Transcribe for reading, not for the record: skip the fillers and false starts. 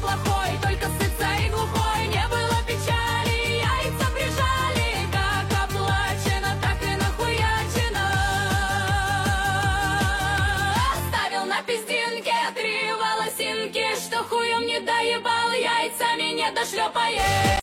плохой, только сыться и глухой. Не было печали, яйца прижали, как оплачено, так и нахуячено. Оставил на пиздинке 3 волосинки, что хуем не доебал, яйцами не дошлепает.